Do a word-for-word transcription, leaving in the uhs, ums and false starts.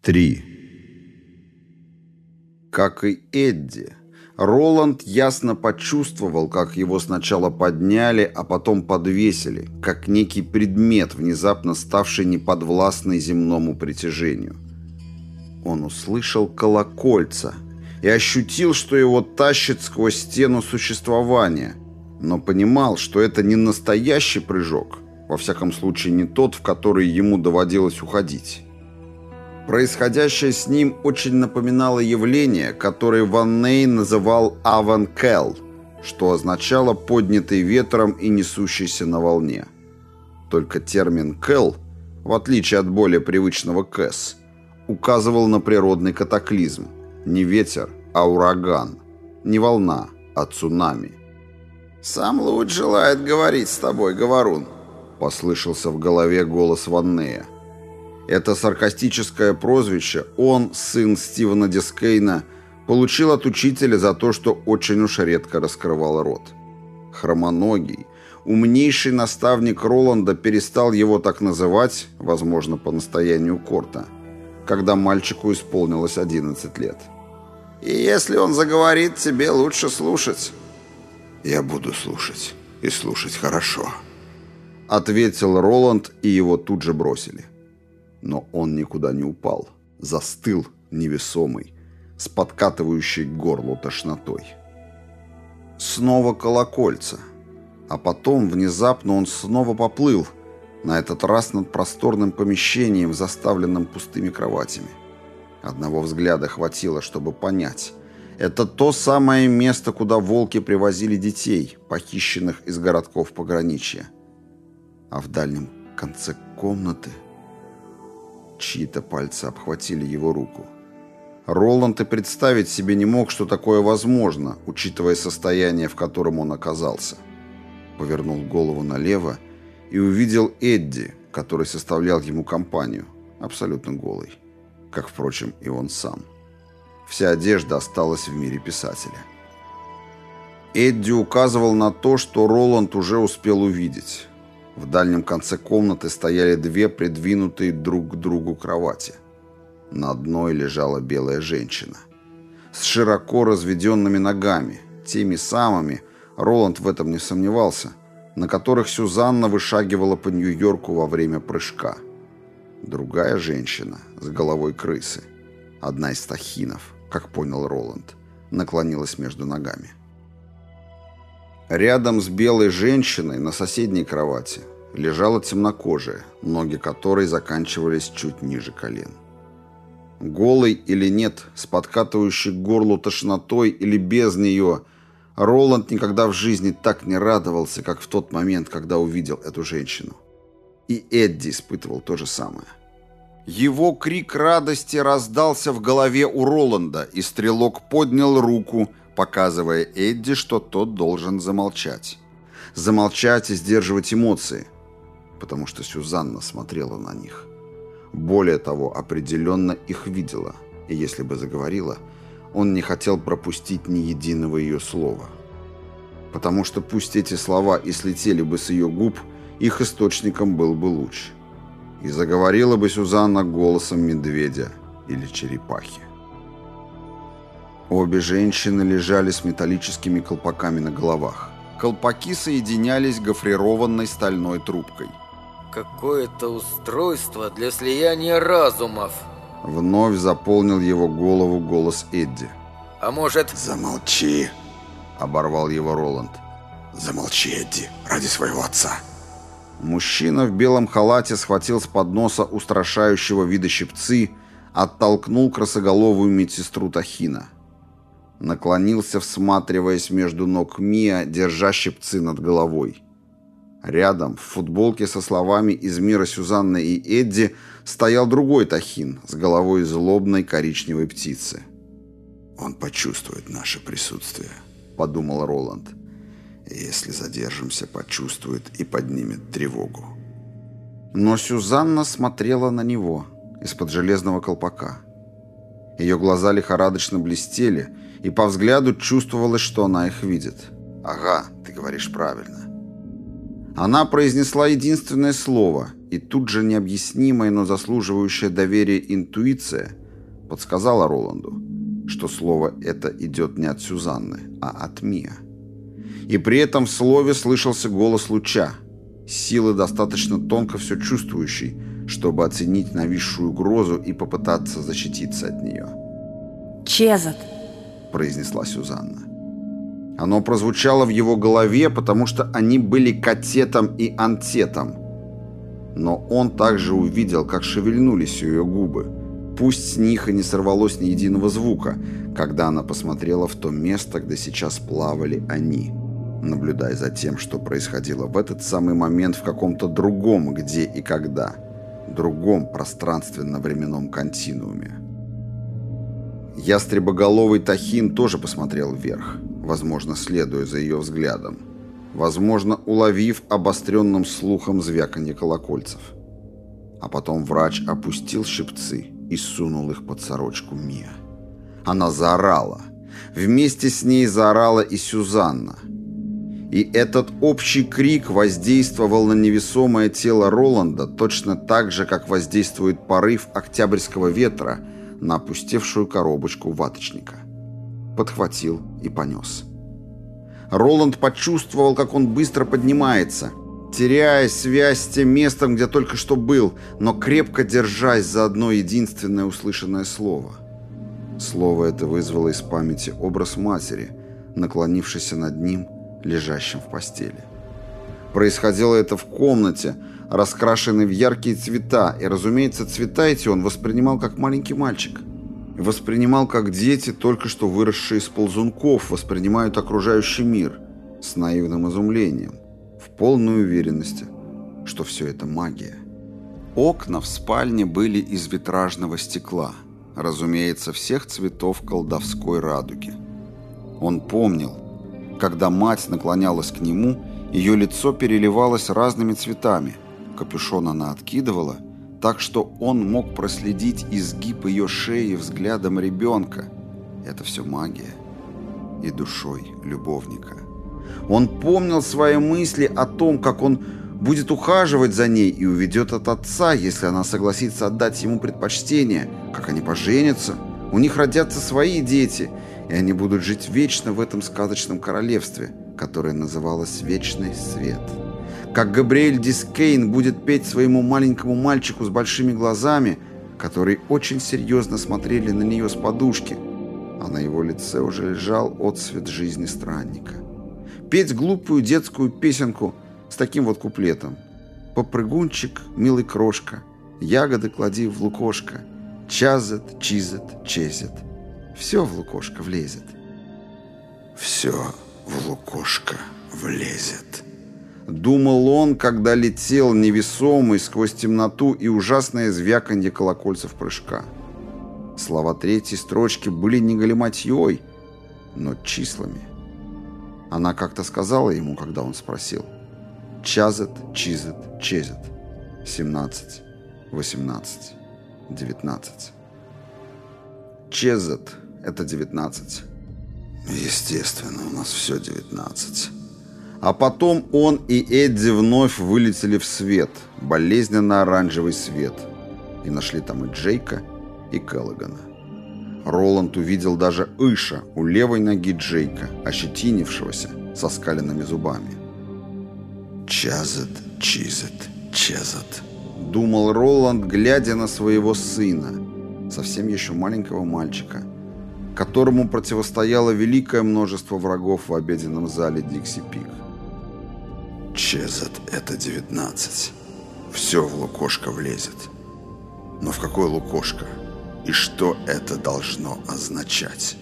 Три. Как и Эдди, Роланд ясно почувствовал, как его сначала подняли, а потом подвесили, как некий предмет, внезапно ставший неподвластный земному притяжению. Он услышал колокольца и ощутил, что его тащит сквозь стену существования, но понимал, что это не настоящий прыжок, во всяком случае не тот, в который ему доводилось уходить. Происходящее с ним очень напоминало явление, которое Ван Нейн называл «аван-кел», что означало «поднятый ветром и несущийся на волне». Только термин «кел», в отличие от более привычного «кэс», указывал на природный катаклизм. Не ветер, а ураган. Не волна, а цунами. «Сам Луд желает говорить с тобой, говорун», — послышался в голове голос Ван Нея. Это саркастическое прозвище он, сын Стивена Дискейна, получил от учителя за то, что очень уж редко раскрывал рот. Хромоногий, умнейший наставник Роланда, перестал его так называть, возможно, по настоянию Корта, когда мальчику исполнилось одиннадцать лет. «И если он заговорит, тебе лучше слушать». «Я буду слушать, и слушать хорошо», — ответил Роланд, и его тут же бросили. Но он никуда не упал, застыл, невесомый, с подкатывающей к горлу тошнотой. Снова колокольца. А потом внезапно он снова поплыл, на этот раз над просторным помещением, заставленным пустыми кроватями. Одного взгляда хватило, чтобы понять. Это то самое место, куда волки привозили детей, похищенных из городков пограничья. А в дальнем конце комнаты... Чьи-то пальцы обхватили его руку. Роланд и представить себе не мог, что такое возможно, учитывая состояние, в котором он оказался. Повернул голову налево и увидел Эдди, который составлял ему компанию, абсолютно голый, как, впрочем, и он сам. Вся одежда осталась в мире писателя. Эдди указывал на то, что Роланд уже успел увидеть. В дальнем конце комнаты стояли две придвинутые друг к другу кровати. На одной лежала белая женщина. С широко разведенными ногами, теми самыми, Роланд в этом не сомневался, на которых Сюзанна вышагивала по Нью-Йорку во время прыжка. Другая женщина с головой крысы, одна из тахинов, как понял Роланд, наклонилась между ногами. Рядом с белой женщиной на соседней кровати лежала темнокожая, ноги которой заканчивались чуть ниже колен. Голый или нет, с подкатывающей к горлу тошнотой или без нее, Роланд никогда в жизни так не радовался, как в тот момент, когда увидел эту женщину. И Эдди испытывал то же самое. Его крик радости раздался в голове у Роланда, и стрелок поднял руку, показывая Эдди, что тот должен замолчать. Замолчать и сдерживать эмоции, потому что Сюзанна смотрела на них. Более того, определенно их видела, и если бы заговорила, он не хотел пропустить ни единого ее слова. Потому что пусть эти слова и слетели бы с ее губ, их источником был бы луч. И заговорила бы Сюзанна голосом медведя или черепахи. Обе женщины лежали с металлическими колпаками на головах. Колпаки соединялись гофрированной стальной трубкой. «Какое-то устройство для слияния разумов!» Вновь заполнил его голову голос Эдди. «А может...» «Замолчи!» — оборвал его Роланд. «Замолчи, Эдди, ради своего отца!» Мужчина в белом халате схватил с подноса устрашающего вида щипцы, оттолкнул красоголовую медсестру Тахина. Наклонился, всматриваясь между ног Миа, держа щипцы над головой. Рядом, в футболке со словами из мира Сюзанны и Эдди, стоял другой Тахин с головой злобной коричневой птицы. «Он почувствует наше присутствие», — подумал Роланд. «И если задержимся, почувствует и поднимет тревогу». Но Сюзанна смотрела на него из-под железного колпака. Ее глаза лихорадочно блестели, и по взгляду чувствовалось, что она их видит. «Ага, ты говоришь правильно». Она произнесла единственное слово, И тут же необъяснимая, но заслуживающая доверия интуиция подсказала Роланду, что слово это идет не от Сюзанны, а от Миа. И при этом в слове слышался голос луча, силы достаточно тонко все чувствующей, чтобы оценить нависшую угрозу и попытаться защититься от нее. «Чезет», — произнесла Сюзанна. Оно прозвучало в его голове, потому что они были катетом и антетом. Но он также увидел, как шевельнулись ее губы. Пусть с них и не сорвалось ни единого звука, когда она посмотрела в то место, где сейчас плавали они, наблюдая за тем, что происходило в этот самый момент в каком-то другом где и когда, другом пространственно-временном континууме. Ястребоголовый Тахин тоже посмотрел вверх, возможно, следуя за ее взглядом, возможно, уловив обостренным слухом звяканье колокольцев. А потом врач опустил щипцы и сунул их под сорочку Миа. Она заорала. Вместе с ней заорала и Сюзанна. И этот общий крик воздействовал на невесомое тело Роланда точно так же, как воздействует порыв октябрьского ветра на опустевшую коробочку ваточника. Подхватил и понес. Роланд почувствовал, как он быстро поднимается, теряя связь с тем местом, где только что был, но крепко держась за одно единственное услышанное слово. Слово это вызвало из памяти образ матери, наклонившейся над ним, лежащим в постели. Происходило это в комнате, раскрашенной в яркие цвета, и, разумеется, цвета эти он воспринимал как маленький мальчик. Воспринимал как дети, только что выросшие из ползунков, воспринимают окружающий мир с наивным изумлением, в полной уверенности, что все это магия. Окна в спальне были из витражного стекла, разумеется, всех цветов колдовской радуги. Он помнил, когда мать наклонялась к нему, ее лицо переливалось разными цветами, капюшон она откидывала, так что он мог проследить изгиб ее шеи взглядом ребенка. Это все магия. И душой любовника. Он помнил свои мысли о том, как он будет ухаживать за ней и уведет от отца, если она согласится отдать ему предпочтение, как они поженятся, у них родятся свои дети, и они будут жить вечно в этом сказочном королевстве, которое называлось «Вечный свет». Как Габриэль Дискейн будет петь своему маленькому мальчику с большими глазами, которые очень серьезно смотрели на нее с подушки, а на его лице уже лежал отсвет жизни странника. Петь глупую детскую песенку с таким вот куплетом: «Попрыгунчик, милый крошка, ягоды клади в лукошко, чазет, чизет, чезет, все в лукошко влезет». «Все в лукошко влезет», — думал он, когда летел невесомый сквозь темноту и ужасное звяканье колокольцев прыжка. Слова третьей строчки были не галиматьей, но числами. Она как-то сказала ему, когда он спросил: «Чазет, чизет, чезет. Семнадцать, восемнадцать, девятнадцать». Чезет — это девятнадцать. Естественно, у нас все девятнадцать. А потом он и Эдди вновь вылетели в свет, болезненно-оранжевый свет, и нашли там и Джейка, и Келлогана. Роланд увидел даже Иша у левой ноги Джейка, ощетинившегося, со скаленными зубами. «Чазет, чизет, чезет», — думал Роланд, глядя на своего сына, совсем еще маленького мальчика, которому противостояло великое множество врагов в обеденном зале Дикси Пик. «Чезет — это девятнадцать. Все в лукошко влезет. Но в какое лукошко? И что это должно означать?»